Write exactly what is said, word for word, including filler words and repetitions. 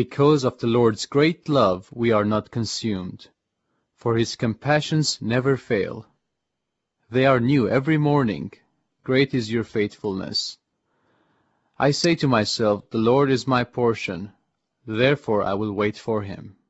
Because of the Lord's great love we are not consumed, for his compassions never fail. They are new every morning. Great is your faithfulness. I say to myself, the Lord is my portion, therefore I will wait for him.